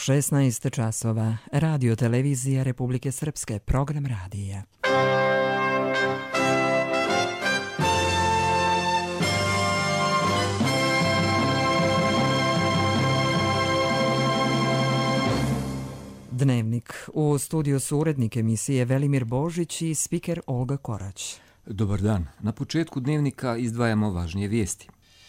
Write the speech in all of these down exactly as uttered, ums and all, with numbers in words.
šesnaest časova. Radio televizija Republike Srpske. Program radija. Dnevnik. U studiju su urednik emisije Velimir Božić i spiker Olga Korać. Dobar dan. Na početku dnevnika izdvajamo važnije vijesti.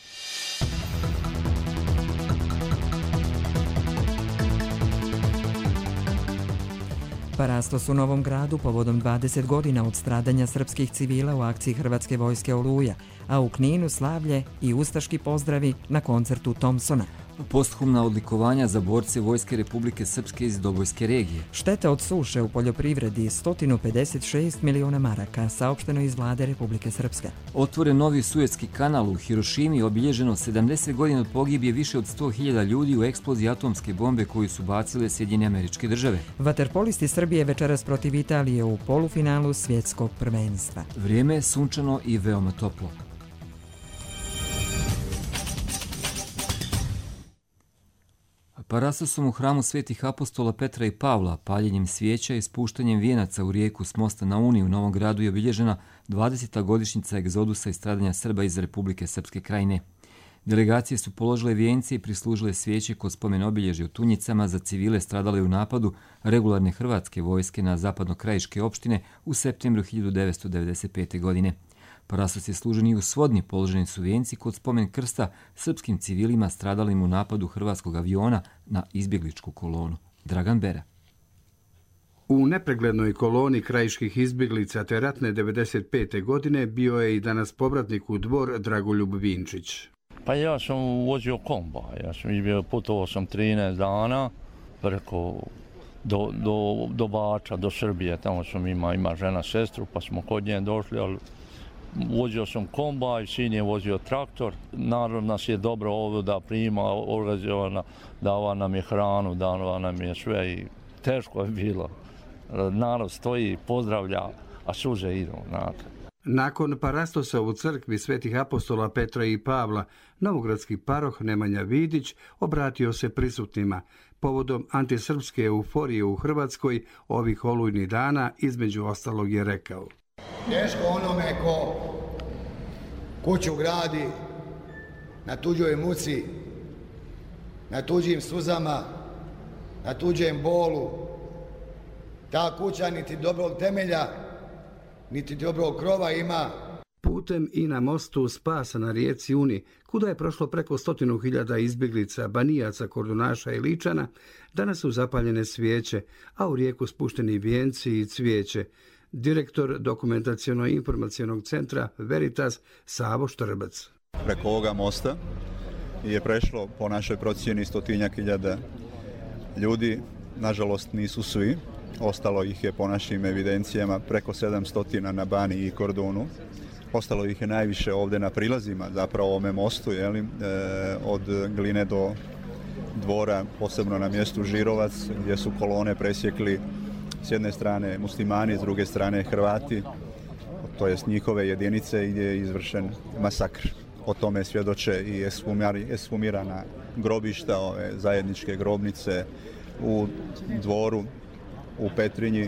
Parastos u Novom Gradu povodom dvadeset godina od stradanja srpskih civila u akciji Hrvatske vojske Oluja, a u Kninu slavlje i ustaški pozdravi na koncertu Thompsona. Posthumna odlikovanja za borce Vojske Republike Srpske iz Dobojske regije. Štete od suše u poljoprivredi sto pedeset šest miliona maraka, saopšteno iz vlade Republike Srpske. Otvoren novi Suetski kanal u Hirošimi, obilježeno sedamdeset godina od pogibije više od sto hiljada ljudi u eksploziji atomske bombe koju su bacile Sjedinjene Američke Države. Vaterpolisti Srbije večeras protiv Italije u polufinalu svjetskog prvenstva. Vrijeme je sunčano i veoma toplo. Parastosom u hramu svetih apostola Petra i Pavla, paljenjem svijeća i spuštanjem vijenaca u rijeku s mosta na Uni u Novom Gradu je obilježena dvadeseta godišnjica egzodusa i stradanja Srba iz Republike Srpske krajine. Delegacije su položile vijence i prislužile svijeće kod spomen obilježja u Tunjicama za civile stradale u napadu regularne hrvatske vojske na zapadno-krajiške opštine u septembru hiljadu devetsto devedeset pete. godine. Parastos je služen i u Svodni, položeni su vijenci kod spomen krsta srpskim civilima stradalim u napadu hrvatskog aviona na izbjegličku kolonu. Dragan Bera. U nepreglednoj koloni krajiških izbjeglica te ratne devedeset pete. godine bio je i danas povratnik u Dvor Dragoljub Vinčić. Pa ja sam vozio komba, ja sam izbio, putovao sam trinaest dana preko do, do, do Bača, do Srbije, tamo sam ima, ima žena, sestru, pa smo kod nje došli, ali vozio sam kombaj, sin je vozio traktor. Narod nas je dobro ovo da prima, organizovana, dava nam je hranu, dava nam je sve i teško je bilo. Narod stoji, pozdravlja, a suze idu. Znate. Nakon Parastosa u crkvi svetih apostola Petra i Pavla, novogradski paroh Nemanja Vidić obratio se prisutnima. Povodom antisrpske euforije u Hrvatskoj ovih olujnih dana, između ostalog je rekao: teško onome ko kuću gradi na tuđoj muci, na tuđim suzama, na tuđem bolu. Ta kuća niti dobrog temelja, niti dobrog krova ima. Putem i na mostu Spasa na rijeci Uni, kuda je prošlo preko stotinu hiljada izbjeglica, banijaca, kordunaša i ličana, danas su zapaljene svijeće, a u rijeku spušteni vijenci i cvijeće. Direktor dokumentaciono-informacionog centra Veritas Savo Štrbac. Preko ovoga mosta je prešlo po našoj procjeni stotinjak hiljada ljudi. Nažalost nisu svi. Ostalo ih je po našim evidencijama preko sedamsto na Baniji i Kordunu. Ostalo ih je najviše ovdje na prilazima, zapravo ovome mostu, jeli, e, od Gline do Dvora, posebno na mjestu Žirovac, gdje su kolone presjekli s jedne strane muslimani, s druge strane Hrvati, to jest njihove jedinice, gdje je izvršen masakr. O tome svjedoče i eshumirana grobišta, ove zajedničke grobnice u Dvoru, u Petrinji.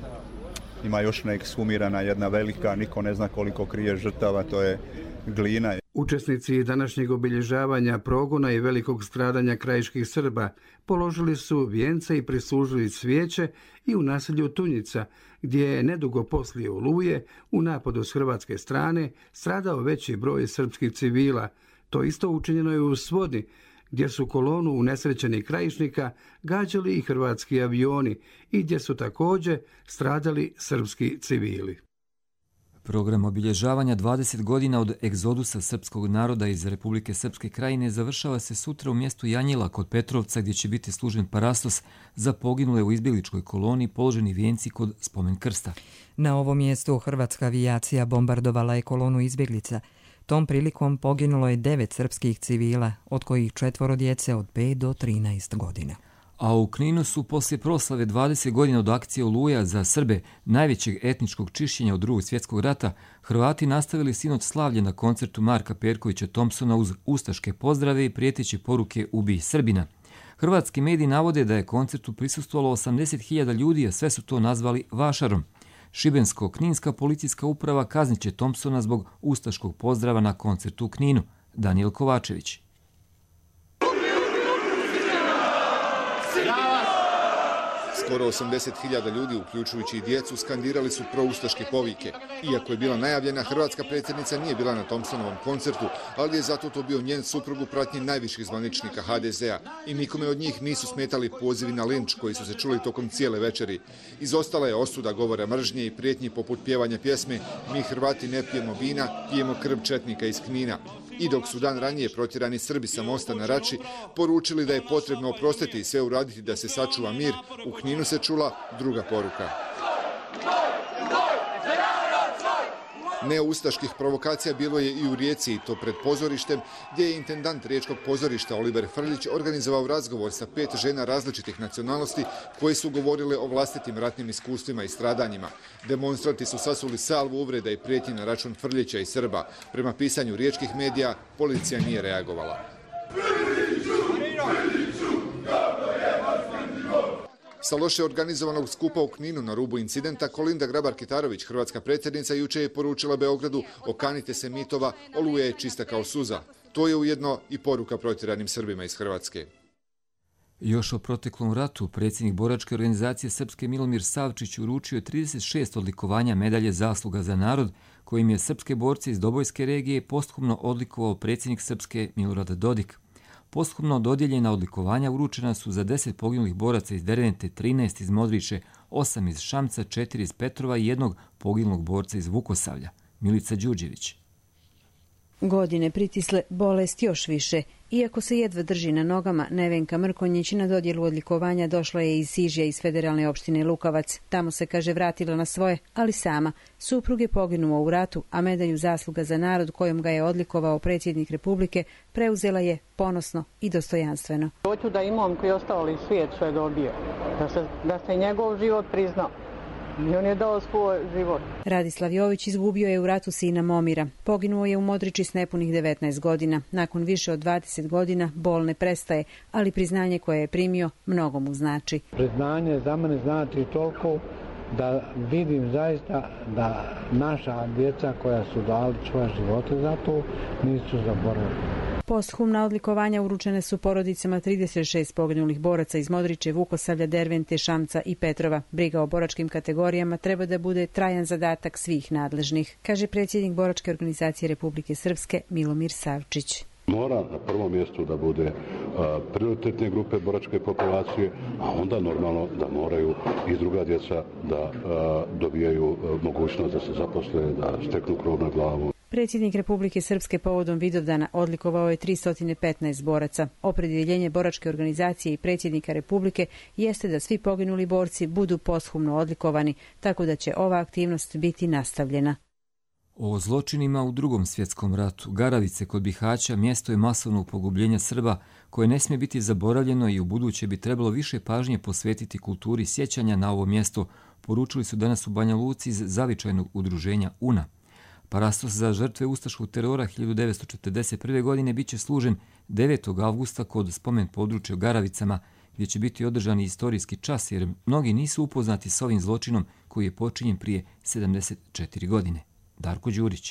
Ima još neekshumirana jedna velika, niko ne zna koliko krije žrtava, to je Glina. Učesnici današnjeg obilježavanja progona i velikog stradanja krajiških Srba položili su vijence i prislužili cvijeće i u naselju Tunjica, gdje je nedugo poslije Oluje u napadu s hrvatske strane stradao veći broj srpskih civila. To isto učinjeno je u Svodni, gdje su kolonu unesrećenih krajišnika gađali i hrvatski avioni i gdje su također stradali srpski civili. Program obilježavanja dvadeset godina od egzodusa srpskog naroda iz Republike Srpske krajine završava se sutra u mjestu Janjila kod Petrovca, gdje će biti služen parastos za poginule u izbjegličkoj koloni, položeni vijenci kod spomen krsta. Na ovom mjestu hrvatska avijacija bombardovala je kolonu izbjeglica. Tom prilikom poginulo je devet srpskih civila, od kojih četvoro djece od pet do trinaest godina. A u Kninu su poslije proslave dvadeset godina od akcije Oluja za Srbe, najvećeg etničkog čišćenja od Drugog svjetskog rata, Hrvati nastavili sinoć slavlje na koncertu Marka Perkovića Thompsona uz ustaške pozdrave i prijeteće poruke "Ubij Srbina". Hrvatski mediji navode da je koncertu prisustvovalo osamdeset hiljada ljudi, a sve su to nazvali vašarom. Šibensko-kninska policijska uprava kaznit će Thompsona zbog ustaškog pozdrava na koncertu u Kninu. Daniel Kovačević. Skoro osamdeset hiljada ljudi, uključujući i djecu, skandirali su proustaške povike. Iako je bila najavljena, hrvatska predsjednica nije bila na Thompsonovom koncertu, ali je zato to bio njen suprug u pratnji najviših zvaničnika ha de zea. I nikome od njih nisu smetali pozivi na linč koji su se čuli tokom cijele večeri. Izostala je osuda govora mržnje i prijetnji poput pjevanja pjesme "Mi Hrvati ne pijemo vina, pijemo krv četnika iz Knina". I dok su dan ranije protjerani Srbi sa mosta na Rači poručili da je potrebno oprostiti i sve uraditi da se sačuva mir, u Kninu se čula druga poruka. Neustaških provokacija bilo je i u Rijeci, i to pred pozorištem, gdje je intendant riječkog pozorišta Oliver Frljić organizovao razgovor sa pet žena različitih nacionalnosti koje su govorile o vlastitim ratnim iskustvima i stradanjima. Demonstranti su sasuli salvu uvreda i prijetnji na račun Frljića i Srba. Prema pisanju riječkih medija, policija nije reagovala. Sa loše organizovanog skupa u Kninu na rubu incidenta, Kolinda Grabar-Kitarović, hrvatska predsjednica, jučer je poručila Beogradu: okanite se mitova, Oluja je čista kao suza. To je ujedno i poruka protjeranim Srbima iz Hrvatske. Još o proteklom ratu predsjednik boračke organizacije Srpske Milomir Savčić uručio je trideset šest odlikovanja medalje zasluga za narod, kojim je srpske borce iz Dobojske regije posthumno odlikovao predsjednik Srpske Milorad Dodik. Posthumno dodijeljena odlikovanja uručena su za deset poginulih boraca iz Dervente, trinaest iz Modriče, osam iz Šamca, četiri iz Petrova i jednog poginulog borca iz Vukosavlja. Milica Đurđević. Godine pritisle bolest još više. Iako se jedva drži na nogama, Nevenka Mrkonjić na dodjelu odlikovanja došla je iz Sižja iz federalne opštine Lukavac. Tamo se, kaže, vratila na svoje, ali sama. Suprug je poginuo u ratu, a medalju zasluga za narod kojom ga je odlikovao predsjednik Republike preuzela je ponosno i dostojanstveno. Hoću da imam koji ostali svijet što je dobio, da se, da se njegov život priznao. I on je dao svoj život. Radislav Jović izgubio je u ratu sina Momira. Poginuo je u Modriči s nepunih devetnaest godina. Nakon više od dvadeset godina bol ne prestaje, ali priznanje koje je primio mnogo mu znači. Priznanje za mene znači toliko da vidim zaista da naša djeca koja su dali svoje živote za to nisu zaboravili. Posthumna odlikovanja uručene su porodicama trideset šest poginulih boraca iz Modriče, Vukosavlja, Dervente, Šamca i Petrova. Briga o boračkim kategorijama treba da bude trajan zadatak svih nadležnih, kaže predsjednik boračke organizacije Republike Srpske Milomir Savčić. Mora na prvom mjestu da bude a, prioritetne grupe boračke populacije, a onda normalno da moraju i druga djeca da a, dobijaju a, mogućnost da se zaposle, da steknu krov na glavu. Predsjednik Republike Srpske povodom Vidovdana odlikovao je tristo petnaest boraca. Opredjeljenje boračke organizacije i predsjednika Republike jeste da svi poginuli borci budu posthumno odlikovani, tako da će ova aktivnost biti nastavljena. O zločinima u Drugom svjetskom ratu, Garavice kod Bihaća mjesto je masovnog pogubljenja Srba koje ne smije biti zaboravljeno i u buduće bi trebalo više pažnje posvetiti kulturi sjećanja na ovo mjesto, poručili su danas u Banja Luci iz zavičajnog udruženja U N A. Parastos za žrtve ustaškog terora hiljadu devetsto četrdeset prve. godine bit će služen devetog avgusta kod spomen područja u Garavicama, gdje će biti održani istorijski čas jer mnogi nisu upoznati s ovim zločinom koji je počinjen prije sedamdeset četiri godine. Darko Đurić.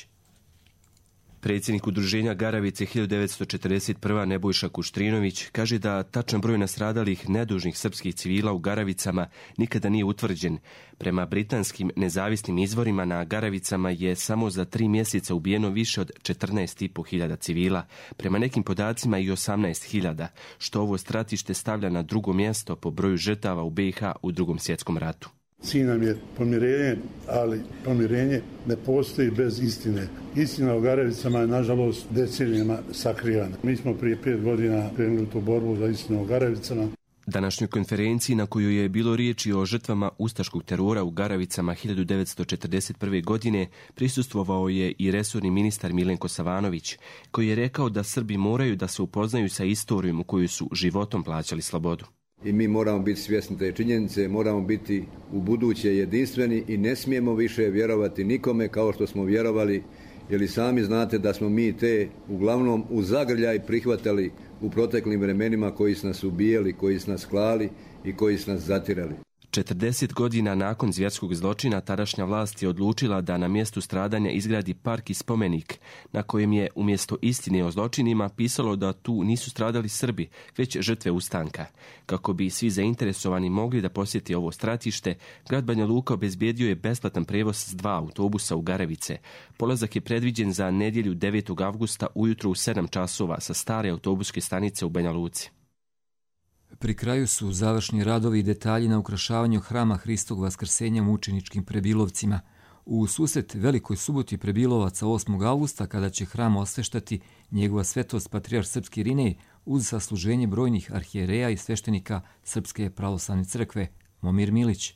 Predsjednik udruženja Garavice hiljadu devetsto četrdeset prve. Nebojša Kuštrinović kaže da tačan broj nastradalih nedužnih srpskih civila u Garavicama nikada nije utvrđen. Prema britanskim nezavisnim izvorima na Garavicama je samo za tri mjeseca ubijeno više od četrnaest i po hiljada civila, prema nekim podacima i osamnaest hiljada, što ovo stratište stavlja na drugo mjesto po broju žrtava u be i ha u Drugom svjetskom ratu. Cilj nam je pomirenje, ali pomirenje ne postoji bez istine. Istina o Garavicama je, nažalost, decenijama sakrivana. Mi smo prije pet godina krenuli tu borbu za istinu o Garavicama. Današnjoj konferenciji na kojoj je bilo riječi o žrtvama ustaškog terora u Garavicama hiljadu devetsto četrdeset prve. godine prisustvovao je i resorni ministar Milenko Savanović, koji je rekao da Srbi moraju da se upoznaju sa istorijom u kojoj su životom plaćali slobodu. I mi moramo biti svjesni te činjenice, moramo biti u buduće jedinstveni i ne smijemo više vjerovati nikome kao što smo vjerovali jer i sami znate da smo mi te uglavnom u zagrljaj prihvatali u proteklim vremenima koji su nas ubijali, koji su nas klali i koji su nas zatirali. četrdeset godina nakon zvjerskog zločina tadašnja vlast je odlučila da na mjestu stradanja izgradi park i spomenik na kojem je umjesto istine o zločinima pisalo da tu nisu stradali Srbi, već žrtve ustanka. Kako bi svi zainteresovani mogli da posjeti ovo stratište, grad Banja Luka obezbijedio je besplatan prevoz s dva autobusa u Garavice. Polazak je predviđen za nedjelju devetog avgusta ujutro u sedam časova sa stare autobuske stanice u Banja Luci. Pri kraju su završni radovi i detalji na ukrašavanju hrama Hristovog vaskrsenja mučeničkim Prebilovcima. U susret Velikoj suboti Prebilovaca osmog avgusta, kada će hram osveštati njegova svetost patrijarh Srpski Irinej uz sasluženje brojnih arhijereja i sveštenika Srpske pravoslavne crkve, Momir Milić.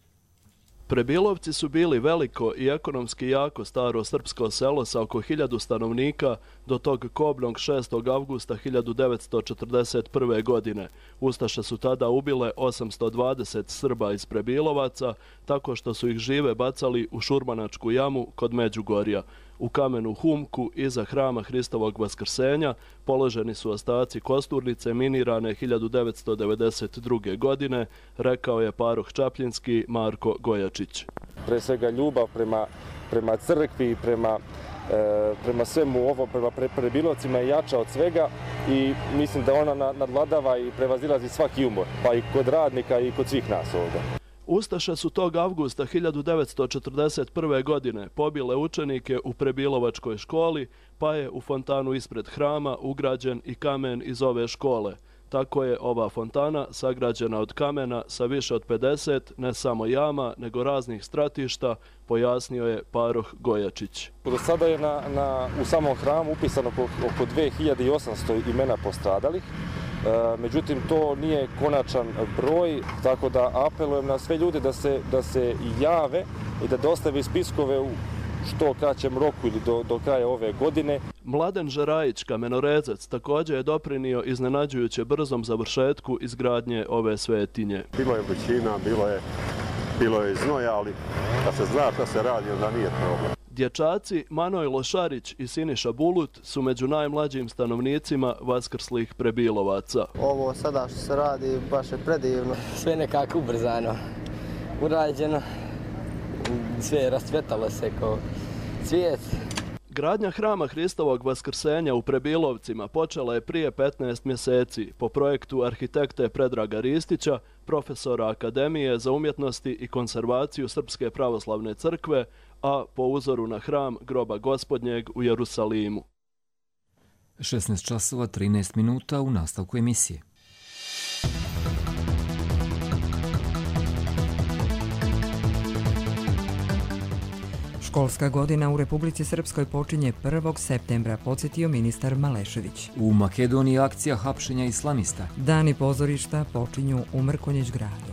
Prebilovci su bili veliko i ekonomski jako staro srpsko selo sa oko hiljadu stanovnika do tog kobnog šestog avgusta hiljadu devetsto četrdeset prve. godine. Ustaše su tada ubile osamsto dvadeset Srba iz Prebilovaca tako što su ih žive bacali u Šurmanačku jamu kod Međugorja. U kamenu humku iza hrama Hristovog vaskrsenja položeni su ostaci kosturnice minirane hiljadu devetsto devedeset druge. godine, rekao je paroh čapljinski Marko Gojačić. Pre svega ljubav prema, prema crkvi i prema, e, prema svemu ovo, prema pre, Prebilovcima je jača od svega i mislim da ona nadvladava i prevazilazi svaki umor, pa i kod radnika i kod svih nas ovdje. Ustaše su tog avgusta hiljadu devetsto četrdeset prve. godine pobile učenike u Prebilovačkoj školi, pa je u fontanu ispred hrama ugrađen i kamen iz ove škole. Tako je ova fontana sagrađena od kamena sa više od pedeset, ne samo jama, nego raznih stratišta, pojasnio je paroh Gojačić. Do sada je na, na, u samom hramu upisano oko, oko dve hiljade osamsto imena postradalih. E, međutim, to nije konačan broj, tako da apelujem na sve ljude da se, da se jave i da dostave spiskove u što kraćem roku ili do, do kraja ove godine. Mladen Žerajić, kamenorezac, također je doprinio iznenađujuće brzom završetku izgradnje ove svetinje. Bilo je vrućina, bilo je, bilo je znoja, ali kad se zna šta se radi, onda nije problem. Dječaci Manojlo Šarić i Siniša Bulut su među najmlađim stanovnicima vaskrslih Prebilovaca. Ovo sada što se radi baš je predivno. Sve nekako ubrzano, urađeno, sve rascvjetalo se kao cvijet. Gradnja hrama Hristovog vaskrsenja u Prebilovcima počela je prije petnaest mjeseci po projektu arhitekte Predraga Ristića, profesora Akademije za umjetnosti i konservaciju Srpske pravoslavne crkve, a po uzoru na hram Groba Gospodnjeg u Jerusalimu. šesnaest časova trinaest minuta u nastavku emisije. Školska godina u Republici Srpskoj počinje prvog septembra, podsjetio ministar Malešević. U Makedoniji akcija hapšenja islamista. Dani pozorišta počinju u Mrkonjić gradu.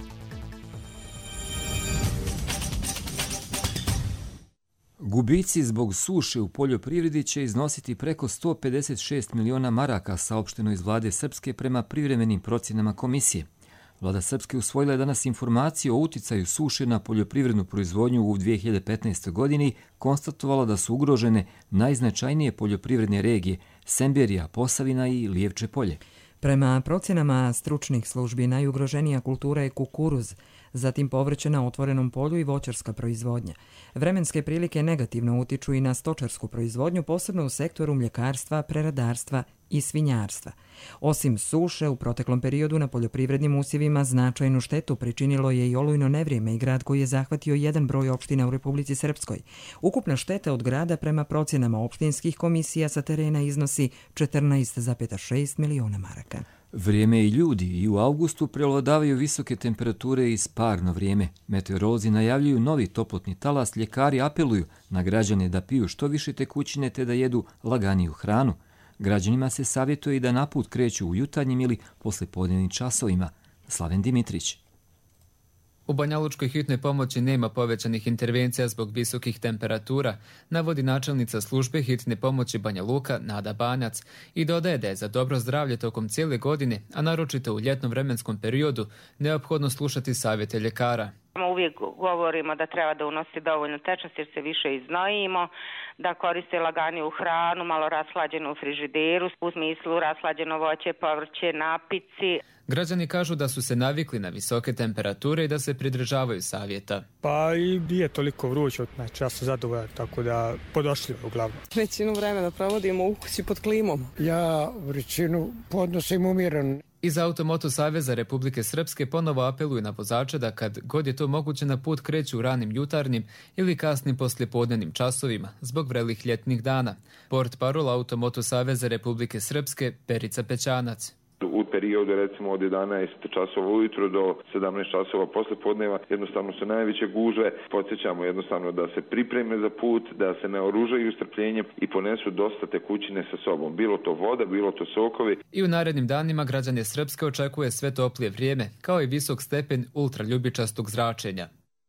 Gubici zbog suše u poljoprivredi će iznositi preko sto pedeset šest miliona maraka, saopšteno iz vlade Srpske prema privremenim procjenama komisije. Vlada Srpske usvojila je danas informaciju o uticaju suše na poljoprivrednu proizvodnju u dvije hiljade petnaestoj. godini, konstatovala da su ugrožene najznačajnije poljoprivredne regije Semberija, Posavina i Lijevče polje. Prema procjenama stručnih službi najugroženija kultura je kukuruz, zatim povrće na otvorenom polju i voćarska proizvodnja. Vremenske prilike negativno utiču i na stočarsku proizvodnju, posebno u sektoru mljekarstva, preradarstva i svinjarstva. Osim suše, u proteklom periodu na poljoprivrednim usjevima značajnu štetu pričinilo je i olujno nevrijeme i grad koji je zahvatio jedan broj opština u Republici Srpskoj. Ukupna šteta od grada prema procjenama opštinskih komisija sa terena iznosi četrnaest zarez šest miliona maraka. Vrijeme i ljudi i u avgustu prevladavaju visoke temperature i sparno vrijeme. Meteorolozi najavljuju novi toplotni talas, ljekari apeluju na građane da piju što više tekućine te da jedu laganiju hranu. Građanima se savjetuje i da na put kreću u jutarnjim ili poslijepodnevnim časovima. Slaven Dimitrić. U Banja Lučkoj hitnoj pomoći nema povećanih intervencija zbog visokih temperatura, navodi načelnica službe hitne pomoći Banja Luka Nada Banjac i dodaje da je za dobro zdravlje tokom cijele godine, a naročito u ljetnom vremenskom periodu, neophodno slušati savjete ljekara. uvijek govorimo da treba da unosi dovoljno tečnosti jer se više iznojimo, da koriste laganiju hranu, malo rashlađenu u frižideru, u smislu rashlađeno voće, povrće, napici. Građani kažu da su se navikli na visoke temperature i da se pridržavaju savjeta. Pa i nije toliko vruće, znači ja sam zadovoljan, tako da podošljivo uglavnom. Većinu vremena provodimo u kući pod klimom. Ja većinu podnosim umjereno. Iz Automoto Saveza Republike Srpske ponovo apeluju na vozače da kad god je to moguće na put kreću u ranim jutarnjim ili kasnim poslijepodnevnim časovima zbog vrelih ljetnih dana. Portparol Automoto Saveza Republike Srpske Perica Pećanac. U periodu recimo od jedanaest časova ujutro do sedamnaest časova posle podneva jednostavno su najveće gužve. Podsjećamo jednostavno da se pripreme za put, da se naoružaju strpljenjem i ponesu dosta tekućine sa sobom. Bilo to voda, bilo to sokovi. I u narednim danima građane Srpske očekuje sve toplije vrijeme, kao i visok stepen ultraljubičastog zračenja.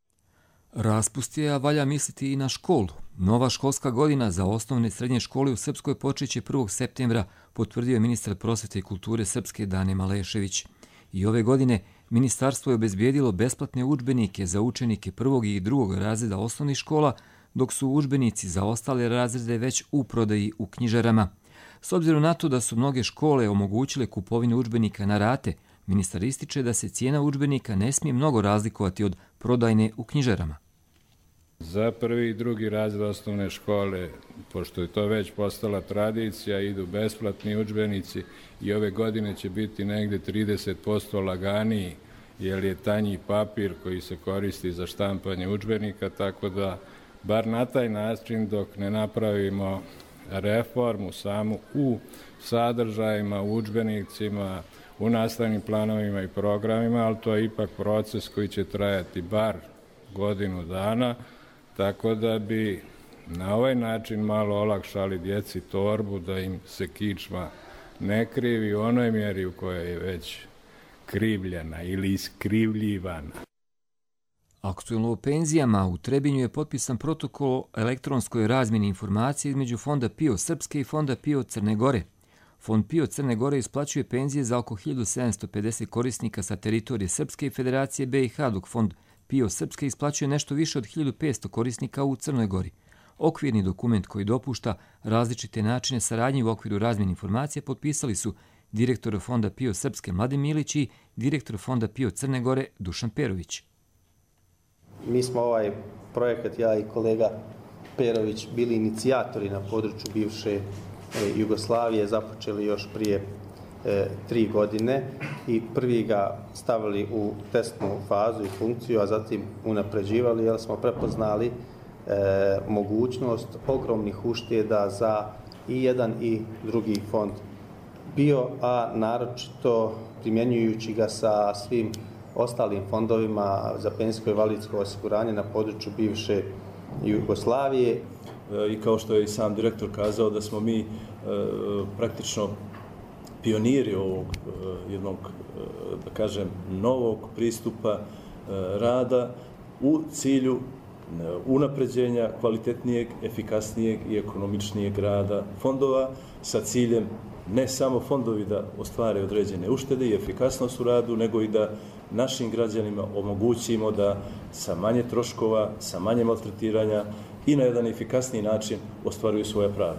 Raspust je, a valja misliti i na školu. Nova školska godina za osnovne i srednje škole u Srpskoj počeće prvog septembra, potvrdio je ministar prosvete i kulture Srpske Dane Malešević. I ove godine ministarstvo je obezbijedilo besplatne udžbenike za učenike prvog i drugog razreda osnovnih škola, dok su udžbenici za ostale razrede već u prodaji u knjižarama. S obzirom na to da su mnoge škole omogućile kupovinu udžbenika na rate, ministar ističe da se cijena udžbenika ne smije mnogo razlikovati od prodajne u knjižarama. Za prvi i drugi razred osnovne škole, pošto je to već postala tradicija, idu besplatni udžbenici i ove godine će biti negde trideset posto laganiji, jer je tanji papir koji se koristi za štampanje udžbenika, tako da bar na taj način dok ne napravimo reformu samu u sadržajima, u udžbenicima, u nastavnim planovima i programima, ali to je ipak proces koji će trajati bar godinu dana, tako da bi na ovaj način malo olakšali djeci torbu, da im se kičma ne krivi u onoj mjeri u kojoj je već krivljena ili iskrivljivana. Aktualno o penzijama, u Trebinju je potpisan protokol o elektronskoj razmjeni informacije između Fonda PIO Srpske i Fonda PIO Crne Gore. Fond PIO Crne Gore isplaćuje penzije za oko hiljadu sedamsto pedeset korisnika sa teritorije Srpske i Federacije B i H, dok Fond PIO Srpske isplaćuje nešto više od hiljadu petsto korisnika u Crnoj Gori. Okvirni dokument koji dopušta različite načine saradnje u okviru razmjene informacije potpisali su direktor Fonda PIO Srpske Mladen Milić i direktor Fonda PIO Crne Gore Dušan Perović. Mi smo ovaj projekat, ja i kolega Perović, bili inicijatori na području bivše Jugoslavije, započeli još prije e, tri godine i prvi ga stavili u testnu fazu i funkciju, a zatim unapređivali, jer smo prepoznali e, mogućnost ogromnih ušteda za i jedan i drugi fond PIO, a naročito primjenjujući ga sa svim ostalim fondovima za penzijsko i invalidsko osiguranje na području bivše Jugoslavije. I kao što je i sam direktor kazao, da smo mi e, praktično pioniri ovog e, jednog, e, da kažem, novog pristupa e, rada u cilju e, unapređenja kvalitetnijeg, efikasnijeg i ekonomičnijeg rada fondova sa ciljem ne samo fondovi da ostvare određene uštede i efikasnost u radu, nego i da našim građanima omogućimo da sa manje troškova, sa manje maltretiranja i na jedan efikasniji način ostvaruju svoje prava.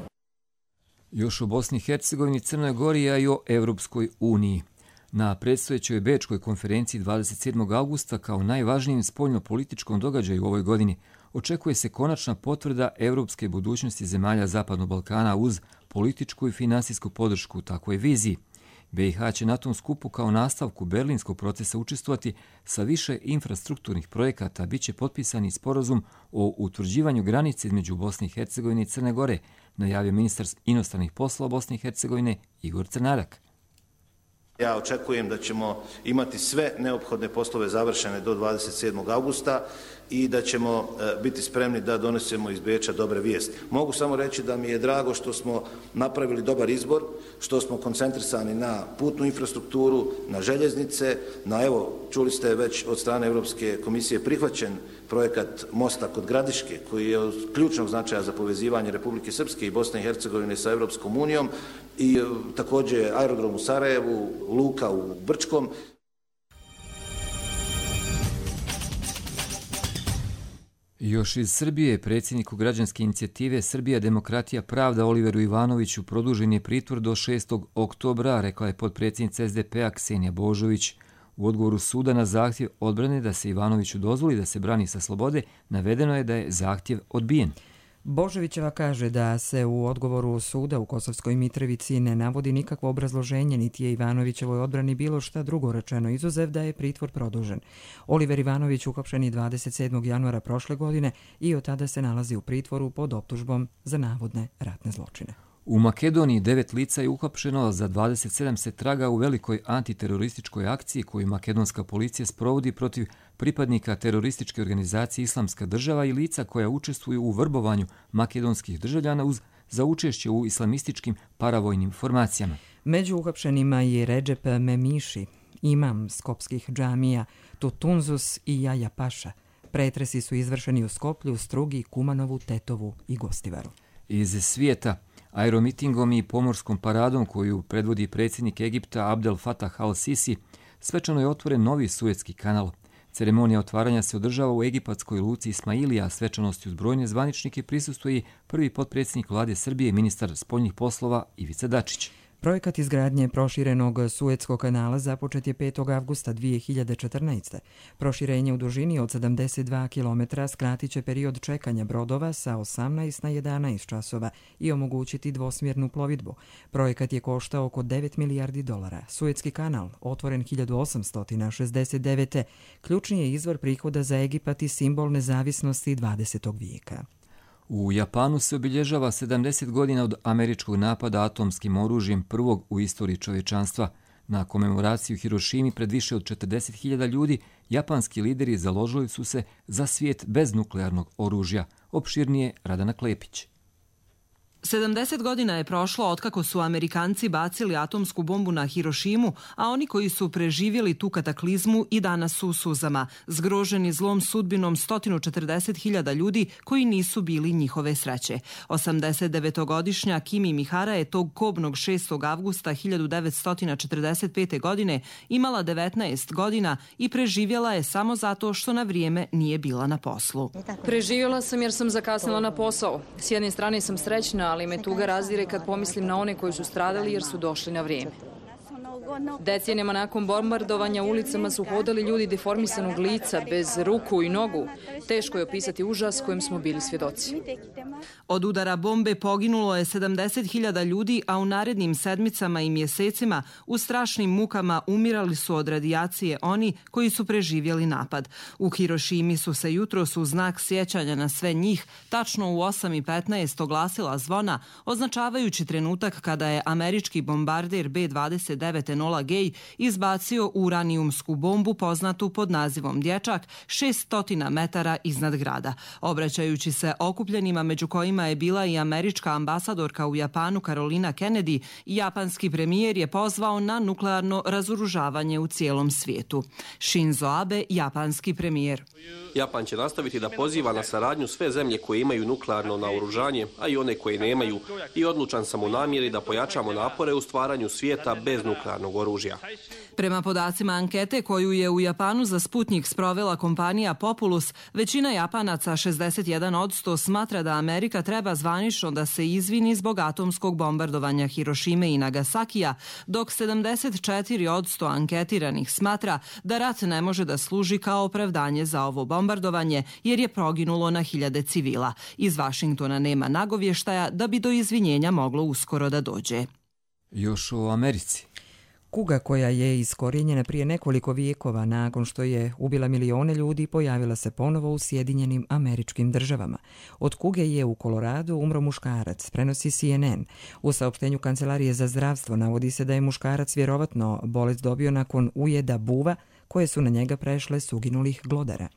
Još o Bosni i Hercegovini, Crnoj Gori, a i o Evropskoj uniji. Na predstojećoj Bečkoj konferenciji dvadeset sedmog avgusta kao najvažnijem spoljno-političkom događaju u ovoj godini očekuje se konačna potvrda evropske budućnosti zemalja Zapadnog Balkana uz političku i finansijsku podršku takvoj viziji. B i H će na tom skupu kao nastavku berlinskog procesa učestvovati sa više infrastrukturnih projekata, bit će potpisani sporazum o utvrđivanju granice između Bosne i Hercegovine i Crne Gore, najavio ministar inostranih poslova Bosne i Hercegovine Igor Crnarak. Ja očekujem da ćemo imati sve neophodne poslove završene do dvadeset sedmog avgusta i da ćemo biti spremni da donesemo iz Beča dobre vijesti. Mogu samo reći da mi je drago što smo napravili dobar izbor, što smo koncentrisani na putnu infrastrukturu, na željeznice, na, evo, čuli ste već od strane Europske komisije prihvaćen projekat mosta kod Gradiške, koji je od ključnog značaja za povezivanje Republike Srpske i Bosne i Hercegovine sa Europskom unijom, i također aerodrom u Sarajevu, luka u Brčkom. Još iz Srbije, predsjedniku građanske inicijative Srbija demokratija pravda Oliveru Ivanoviću produžen je pritvor do šestog oktobra, rekla je potpredsjednica es de pe a Ksenija Božović. U odgovoru suda na zahtjev odbrane da se Ivanoviću dozvoli da se brani sa slobode, navedeno je da je zahtjev odbijen. Božovićeva kaže da se u odgovoru suda u Kosovskoj Mitrovici ne navodi nikakvo obrazloženje, niti je Ivanovićevoj odbrani bilo šta drugo rečeno, izuzev da je pritvor produžen. Oliver Ivanović uhapšen je dvadeset sedmog januara prošle godine i od tada se nalazi u pritvoru pod optužbom za navodne ratne zločine. U Makedoniji devet lica je uhapšeno, za dvadeset sedam se traga u velikoj antiterorističkoj akciji koju makedonska policija sprovodi protiv pripadnika terorističke organizacije Islamska država i lica koja učestvuju u vrbovanju makedonskih državljana uz za učešće u islamističkim paravojnim formacijama. Među uhapšenima je Redžep Memiši, imam skopskih džamija, Tutunzus i Jaja Paša. Pretresi su izvršeni u Skoplju, Strugi, Kumanovu, Tetovu i Gostivaru. Iz svijeta, aeromitingom i pomorskom paradom koju predvodi predsjednik Egipta Abdel Fattah al-Sisi, svečano je otvoren novi Suetski kanal. Ceremonija otvaranja se održava u egipatskoj luci Ismailija, a svečanosti uz brojne zvaničnike prisustvuje i prvi potpredsjednik vlade Srbije, ministar spoljnih poslova Ivica Dačić. Projekat izgradnje proširenog Suetskog kanala započet je petog avgusta dvije hiljade četrnaeste. Proširenje u dužini od sedamdeset dva kilometra skratit će period čekanja brodova sa osamnaest na jedanaest časova i omogućiti dvosmjernu plovidbu. Projekat je koštao oko devet milijardi dolara. Suetski kanal, otvoren hiljadu osamsto šezdeset devete. ključni je izvor prihoda za Egipat i simbol nezavisnosti dvadesetog vijeka. U Japanu se obilježava sedamdeset godina od američkog napada atomskim oružjem, prvog u istoriji čovječanstva. Na komemoraciju Hirošimi pred više od četrdeset hiljada ljudi, japanski lideri založili su se za svijet bez nuklearnog oružja. Opširnije Radana Klepić. sedamdeset godina je prošlo otkako su Amerikanci bacili atomsku bombu na Hirošimu, a oni koji su preživjeli tu kataklizmu i danas su u suzama, zgroženi zlom sudbinom sto četrdeset hiljada ljudi koji nisu bili njihove sreće. osamdesetdevetogodišnja Kimi Mihara je tog kobnog šestog avgusta hiljadu devetsto četrdeset pete. godine imala devetnaest godina i preživjela je samo zato što na vrijeme nije bila na poslu. Preživjela sam jer sam zakasnila na posao. S jedne strane sam srećna, ali me tuga razdire kad pomislim na one koji su stradali jer su došli na vrijeme. Decenijama nakon bombardovanja ulicama su hodali ljudi deformisanog lica, bez ruku i nogu. Teško je opisati užas kojem smo bili svjedoci. Od udara bombe poginulo je sedamdeset hiljada ljudi, a u narednim sedmicama i mjesecima u strašnim mukama umirali su od radijacije oni koji su preživjeli napad. U Hirošimi su se jutros u znak sjećanja na sve njih tačno u osam i petnaest oglasila zvona, označavajući trenutak kada je američki bombarder be dvadeset devet Enola Gay izbacio uranijumsku bombu poznatu pod nazivom Dječak šesto metara iznad grada. Obraćajući se okupljenima, među kojima je bila i američka ambasadorka u Japanu Carolina Kennedy, japanski premijer je pozvao na nuklearno razoružavanje u cijelom svijetu. Shinzo Abe, japanski premijer. Japan će nastaviti da poziva na saradnju sve zemlje koje imaju nuklearno naoružanje, a i one koje nemaju, i odlučan sam u namjeri da pojačamo napore u stvaranju svijeta bez nuklearnog oružja. Prema podacima ankete koju je u Japanu za Sputnik sprovela kompanija Populus, većina Japanaca, šezdeset jedan posto, smatra da Amerika treba zvanično da se izvini zbog atomskog bombardovanja Hirošime i Nagasakija, dok sedamdeset četiri posto anketiranih smatra da rat ne može da služi kao opravdanje za ovo bombardovanje jer je proginulo na hiljade civila. Iz Vašingtona nema nagovještaja da bi do izvinjenja moglo uskoro da dođe. Još o Americi. Kuga koja je iskorijenjena prije nekoliko vijekova nakon što je ubila milione ljudi pojavila se ponovo u Sjedinjenim Američkim Državama. Od kuge je u Koloradu umro muškarac, prenosi C N N. U saopštenju Kancelarije za zdravstvo navodi se da je muškarac vjerovatno bolest dobio nakon ujeda buva koje su na njega prešle s uginulih glodara.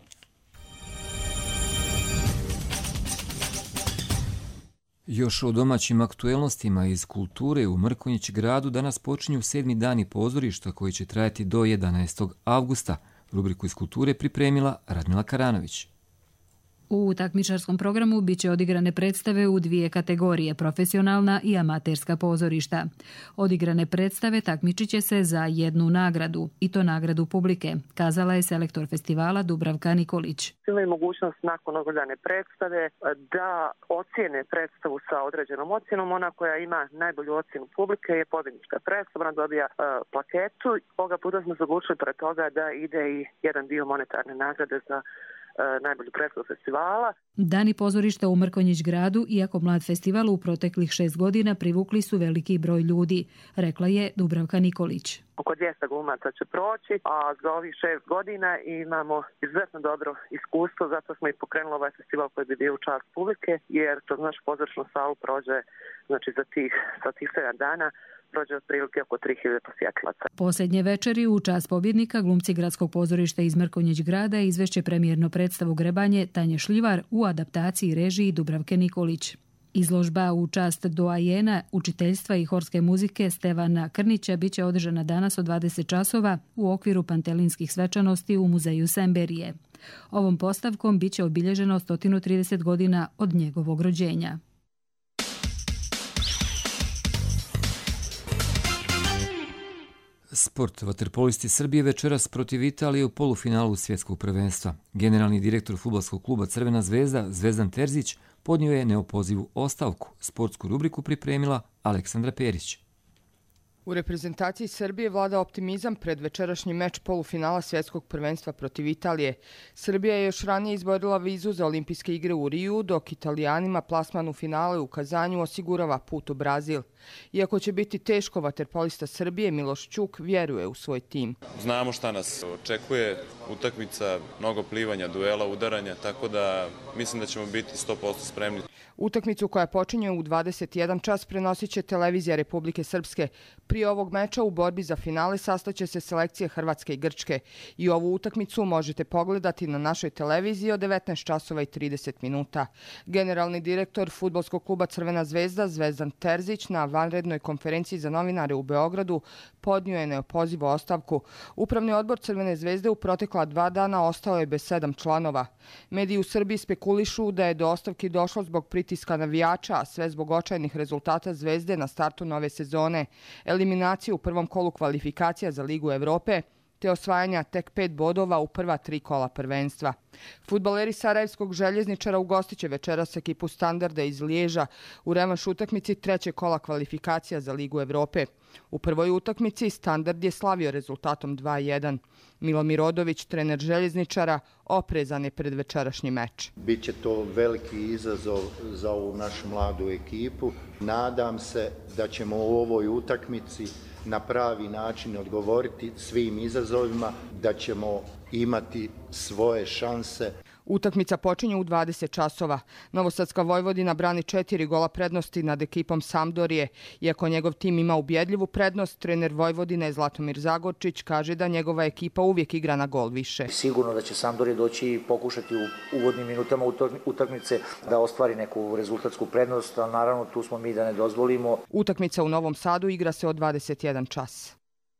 Još o domaćim aktuelnostima iz kulture u Mrkonjić gradu danas počinju sedmi dani pozorišta koji će trajati do jedanaestog avgusta. Rubriku iz kulture pripremila Radmila Karanović. U takmičarskom programu biće odigrane predstave u dvije kategorije, profesionalna i amaterska pozorišta. Odigrane predstave takmičit će se za jednu nagradu, i to nagradu publike, kazala je selektor festivala Dubravka Nikolić. Imaju mogućnost nakon ogledane predstave da ocjene predstavu sa određenom ocjenom. Ona koja ima najbolju ocjenu publike je pobjednička predstava, ona dobija uh, plaketu. Ovoga puta smo se odlučili pre toga da ide i jedan dio monetarne nagrade za najbolju predstavu festivala. Dani pozorišta u Mrkonjić gradu, iako mlad festival u proteklih šest godina privukli su veliki broj ljudi, rekla je Dubravka Nikolić. Oko dvjesto glumaca će proći, a za ovih šest godina imamo izuzetno dobro iskustvo, zato smo i pokrenuli ovaj festival koji bi bio u čast publike, jer kroz našu pozorišnu salu prođe, znači za tih, za tih sedam dana, prođe otprilike oko tri hiljade posjetilaca. Posljednje večeri u čast pobjednika glumci Gradskog pozorišta iz Mrkonjić grada izvešće premijernu predstavu Grebanje Tanje Šljivar u adaptaciji režiji Dubravke Nikolić. Izložba u čast doajena učiteljstva i horske muzike Stevana Krnića biće održana danas od dvadeset časova u okviru pantelinskih svečanosti u muzeju Semberije. Ovom postavkom biće obilježeno sto trideset godina od njegovog rođenja. Sport. Vaterpolisti Srbije večeras protiv Italije u polufinalu svjetskog prvenstva. Generalni direktor fudbalskog kluba Crvena zvezda Zvezdan Terzić podnio je neopozivu ostavku. Sportsku rubriku pripremila Aleksandra Perić. U reprezentaciji Srbije vlada optimizam pred večerašnji meč polufinala svjetskog prvenstva protiv Italije. Srbija je još ranije izborila vizu za olimpijske igre u Riju, dok Italijanima plasman u finale u Kazanju osigurava put u Brazil. Iako će biti teško, vaterpolista Srbije Miloš Ćuk vjeruje u svoj tim. Znamo šta nas očekuje, utakmica, mnogo plivanja, duela, udaranja, tako da mislim da ćemo biti sto posto spremni. Utakmicu koja počinje u dvadeset jedan čas prenosit će televizija Republike Srpske. Prije ovog meča u borbi za finale sastaće se selekcije Hrvatske i Grčke. I ovu utakmicu možete pogledati na našoj televiziji od devetnaest časova i trideset minuta. Generalni direktor fudbalskog kluba Crvena zvezda Zvezdan Terzić na vanrednoj konferenciji za novinare u Beogradu podnio je neopozivu ostavku. Upravni odbor Crvene zvezde u protekla dva dana ostao je bez sedam članova. Mediji u Srbiji spekulišu da je do ostavki došlo zbog pritiska navijača, a sve zbog očajnih rezultata Zvezde na startu nove sezone, eliminacije u prvom kolu kvalifikacija za Ligu Evrope, te osvajanja tek pet bodova u prva tri kola prvenstva. Fudbaleri Sarajevskog željezničara ugostiće večeras ekipu Standarda iz Liježa u revanš utakmici trećeg kola kvalifikacija za Ligu Evrope. U prvoj utakmici Standard je slavio rezultatom dva jedan. Milomir Odović, trener željezničara, oprezan je pred večerašnji meč. Biće to veliki izazov za ovu našu mladu ekipu. Nadam se da ćemo u ovoj utakmici na pravi način odgovoriti svim izazovima, da ćemo imati svoje šanse. Utakmica počinje u dvadeset časova. Novosadska Vojvodina brani četiri gola prednosti nad ekipom Sampdorije. Iako njegov tim ima ubjedljivu prednost, trener Vojvodine Zlatomir Zagorčić kaže da njegova ekipa uvijek igra na gol više. Sigurno da će Sampdorije doći i pokušati u uvodnim minutama utakmice da ostvari neku rezultatsku prednost, ali naravno tu smo mi da ne dozvolimo. Utakmica u Novom Sadu igra se od dvadeset jedan čas.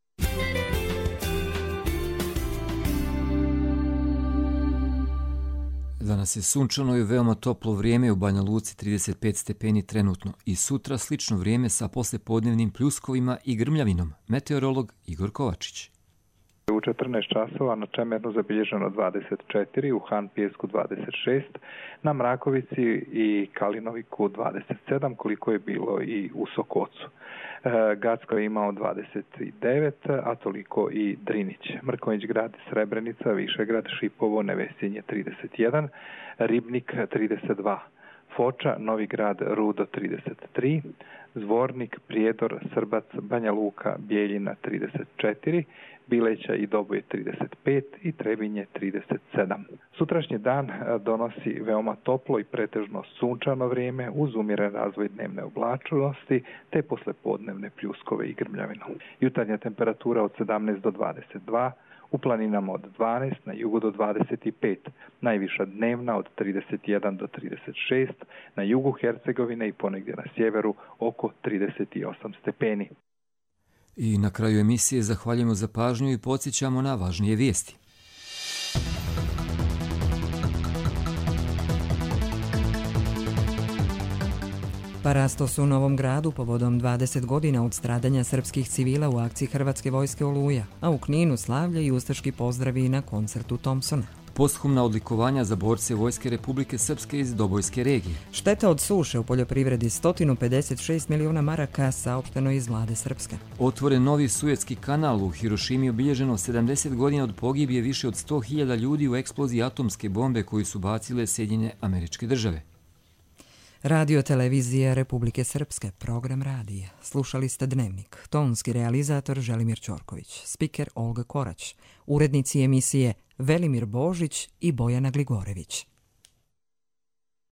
Danas je sunčano i veoma toplo vrijeme u Banja Luci, trideset pet stepeni trenutno, i sutra slično vrijeme sa poslepodnevnim pljuskovima i grmljavinom. Meteorolog Igor Kovačić. U četrnaest časova na Čemernu zabilježeno dvadeset četiri, u Han Pijesku dvadeset šest, na Mrakovici i Kalinoviku dvadeset sedam, koliko je bilo i u Sokocu. Gacko je imao dvadeset devet, a toliko i Drinić. Mrkonjić grad, Srebrenica, Višegrad, Šipovo, Nevesinje trideset jedan, Ribnik trideset dva, Foča, Novi grad, Rudo trideset tri, Zvornik, Prijedor, Srbac, Banja Luka, Bijeljina trideset četiri, Bileća i Doboj trideset pet i Trebinje trideset sedam. Sutrašnji dan donosi veoma toplo i pretežno sunčano vrijeme uz umjeren razvoj dnevne oblačnosti te poslepodnevne pljuskove i grmljavinu. Jutarnja temperatura od sedamnaest do dvadeset dva, u planinama od dvanaest, na jugu do dvadeset pet, najviša dnevna od trideset jedan do trideset šest, na jugu Hercegovine i ponegdje na sjeveru oko trideset osam stepeni. I na kraju emisije zahvaljujemo za pažnju i podsjećamo na važnije vijesti. Parastos u Novom Gradu povodom dvadeset godina od stradanja srpskih civila u akciji Hrvatske vojske Oluja, a u Kninu slavlje i ustaški pozdravi na koncertu Thompsona. Posthumna odlikovanja za borce Vojske Republike Srpske iz Dobojske regije. Šteta od suše u poljoprivredi sto pedeset šest miliona maraka, saopšteno iz vlade Srpske. Otvoren novi Suetski kanal, u Hirošimi obilježeno sedamdeset godina od pogibije više od sto hiljada ljudi u eksploziji atomske bombe koju su bacile Sjedinjene Američke Države. Radio televizija Republike Srpske, program radija. Slušali ste Dnevnik. Tonski realizator Želimir Ćorković, spiker Olga Korać, urednici emisije Velimir Božić i Bojana Gligorević.